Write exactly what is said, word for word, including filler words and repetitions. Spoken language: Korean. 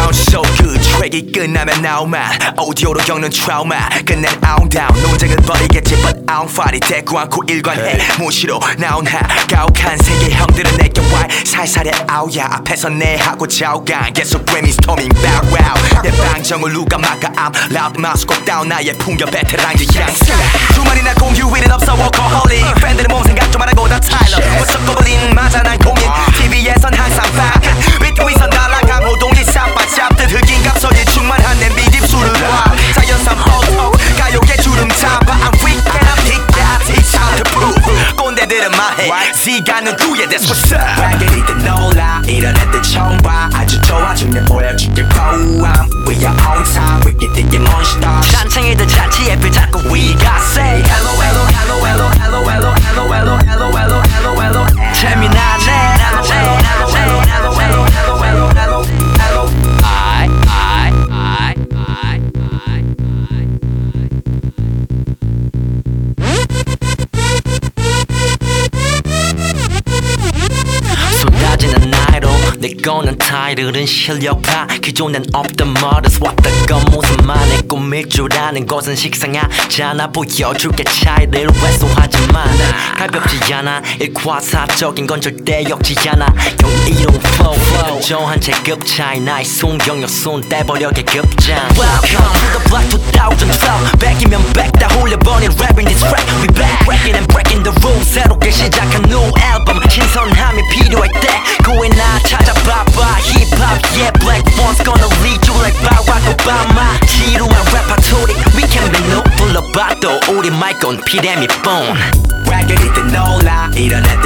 Sounds so good 트랙이 끝나면 나오만 오디오로 겪는 트라우마 끝낸 아웅다운 논쟁은 버리겠지 But I don't fight it 대꾸 않고 일관해 무시로 나온 하 가혹한 세계 형들은 내게 와 살살해 아우야 앞에서 내 하고 자우강 계속 brainstorming bow wow 내 방정을 누가 막아 I'm loud mouse 꼭 다운 나의 풍겨 베테랑의 향수 주말이나 공휴일은 없어 workaholic 팬들은 몸 생각 좀 하라고 다 타일러 What's up 고블린 맞아 난 공인 티비에선 항상 back 위트위선 날아간 호동이 샵바샵들 흑인 갑선이 충만한 냄비 집수를 와 자연산 뽀톡 가요계 주름 잡아 I'm weak and I'm thick I teach how to prove 꼰대들은 말해 Z가 누구야 that's what's up raggedy 놀라 이런 애들 처음 봐 아주 좋아 중에 보여줄게 고함 We are on time we get the monster 잔챙이들 잔치 앱을 잡고 we got say Hello hello hello hello hello hello hello hello hello hello hello hello 재미나네 hello hello hello hello hello hello hello hello hello I I I I 쏟아지는 나이로 내 거는 타이틀은 실력파 기존엔 없던 models 왔다건 모습만의 꿈일 줄 아는 것은 식상하잖아 보여줄게 차이를 왜소하지만 가볍지 않아 일과사적인 건 절대 역지 않아 경이로운 flow 현저한 체급 차이 나의 순경력 손 떼버려 계급장 Welcome to the block twenty twelve 백이면 백 다 홀려버린 rapping this rap We back breaking and breaking the rules 새롭게 시작한 new album 신선함이 필요할 때 고에 나 찾아봐봐 힙합 yeah black one's gonna lead you like Barack Obama 지루한 레파토리 we can be no 불러봐도 우리 마이크는 피레미 폰 raggedy 놀라 이런